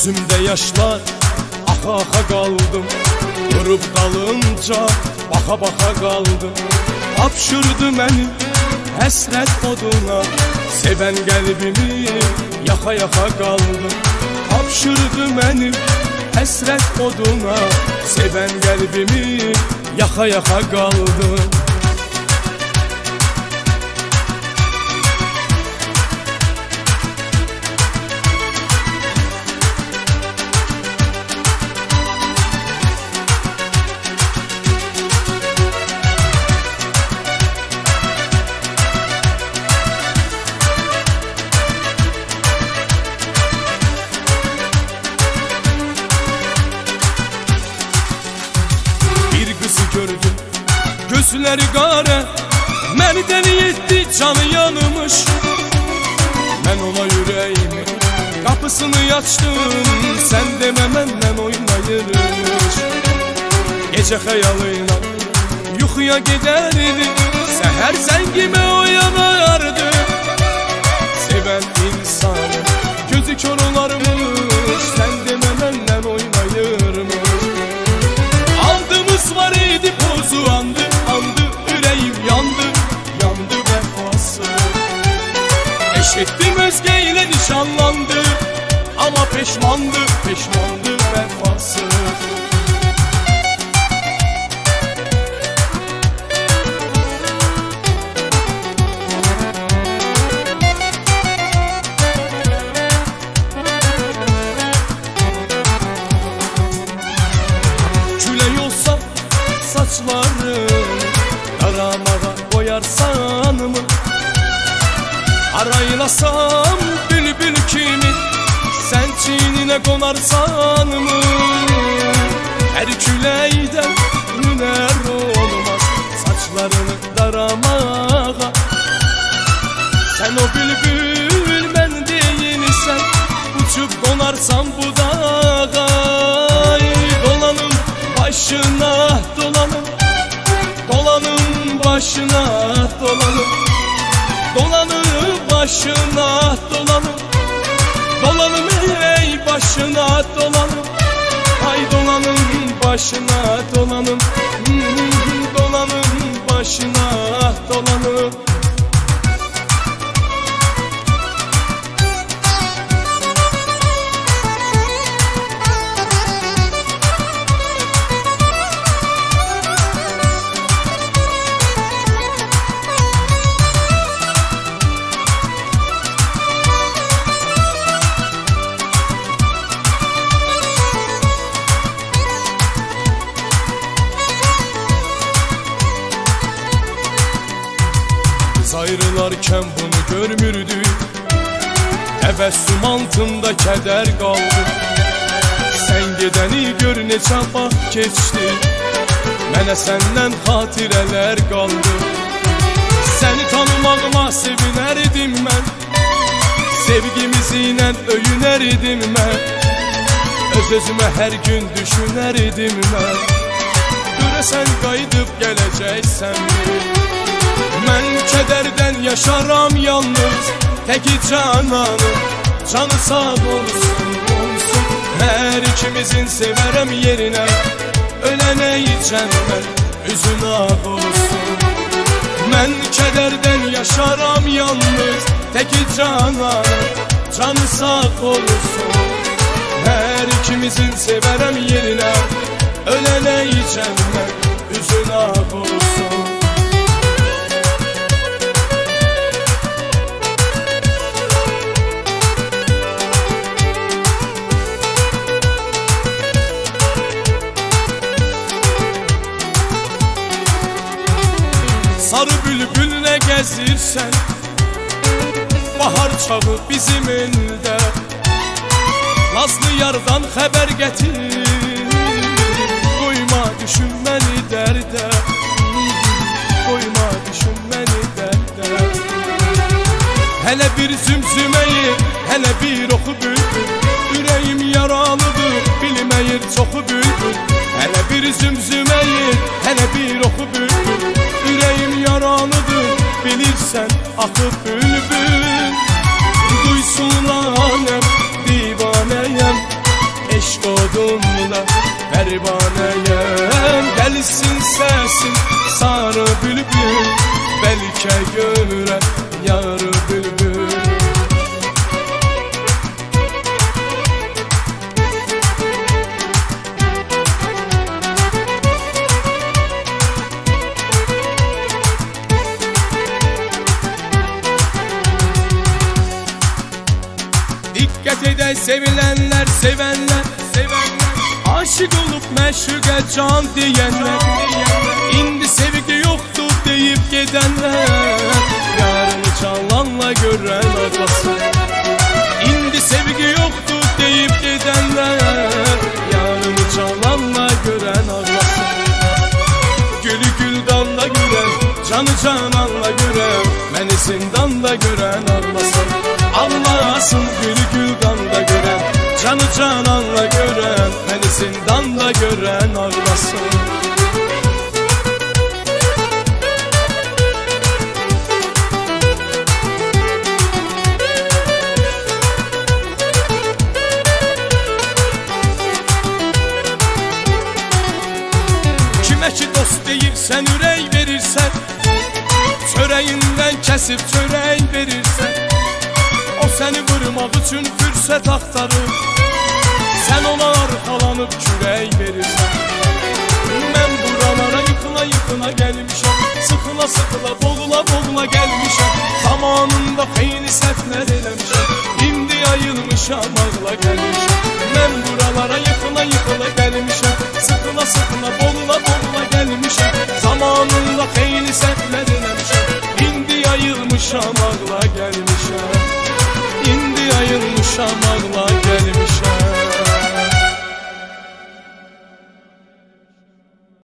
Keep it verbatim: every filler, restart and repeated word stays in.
Gözümdə yaşlar axa-axa qaldım. Durub qalınca baxa-baxa qaldım. Apşırdı məni həsrət oduna, sevən qəlbimi yaxa-yaxa qaldım. Apşırdı məni həsrət oduna, sevən qəlbimi yaxa-yaxa qaldım. Gördüm gözləri qara, məni dəli etdi, canı yanmış. Mən ona yüreğimi qapısını açdım, sən demə məndən oynayırmış. Gecə xəyalıyla yuxuya gedərdi, səhər zəngimə oyanardı. Sevən insanı gözü kör olarmış, sən demə məndən oynayırmış. Var idi pozu andı, andı, ürəyim yandı, yandı vəfası. Eşitdim özgə ilə nişanlandı, ama peşmandı, peşmandı vəfası. Külək olsa saçlarım, daramağa koyarsan mı? Araylasam bülbül kimi, sen çiğnine konarsan mı? Her küləkdən hüner olmaz saçlarını daramağa. Sen o bülbül ben değilsen, uçup konarsan bu dağa. Dolanım başına dolanım, dolanım başına dolanım, dolanım başına dolanım, dolanım ey başına dolanım, ay dolanım başına dolanım, dolanım başına dolanım. Ayrılarken bunu görmürdü, təbəssüm altında kədər qaldı. Sən gedəni gör neçə vaxt keçdi, mənə səndən xatirələr qaldı. Səni tanımağıma sevinərdim mən, sevgimizlə öyünərdim mən. Öz-özümə hər gün düşünərdim mən, görəsən qayıdıb gələcəksən. Mən kədərdən yaşaram yalnız, təki cananım, canı sağ olsun, olsun. Hər ikimizin sevərəm yerinə, ölənəyəcəm mən, üzün ağ olsun. Mən kədərdən yaşaram yalnız, təki cananım, canı sağ olsun. Hər ikimizin sevərəm yerinə, ölənəyəcəm mən, üzün ağ olsun. Sarı bülbüllə gəzirsən, bahar çağı bizim eldə. Nazlı yardan xəbər gətir, qoyma düşünməni dərdə, qoyma düşünməni dərdə. Hələ bir zümzüməyi, hələ bir oxu bülbül, ürəyim yaralıdır, bilməyir çoxu bülbül. Hələ bir zümzüməyi, hələ bir oxu bülbül, ürəyim yaralıdır, bilirsən axı bülbül. Duysun aləm, divanəyəm, işe göre yarı bülbül. Dikkat eder sevilenler, sevenler, sevenler, aşık olup meşruka can diyenler, indi sevgi yoktu deyip gidenler, yarını çalanla gören ağlasın. İndi sevgi yoktu deyip gidenler, yarını çalanla gören ağlasın. Gülü güldanla gören, canı cananla gören, beni zindanda gören ağlasın. Ağlasın gülü güldanla gören, canı cananla gören, beni zindanda gören ağlasın. Kime ki dost deyirsən, ürək verirsən, çöreğinden kesip çörək verirsən, o seni vurmaq üçün fürsət axtarır, sen ona arxalanıb kürək verirsən. Mən buralara yıxına yıxına gəlmişəm, sıxıla sıxıla boğula boğula gəlmişəm, zamanında xeyli səhvlər eləmişəm, indi ayılmışam ağla gəlmişəm. Mən buralara yıxına yıxına gəlmişəm, sıxıla sıxıla boğula boğula gəlmişəm, zamanında xeyli səhvlər eləmişəm, indi ayılmışam ağla gəlmişəm, indi ayılmışam ağla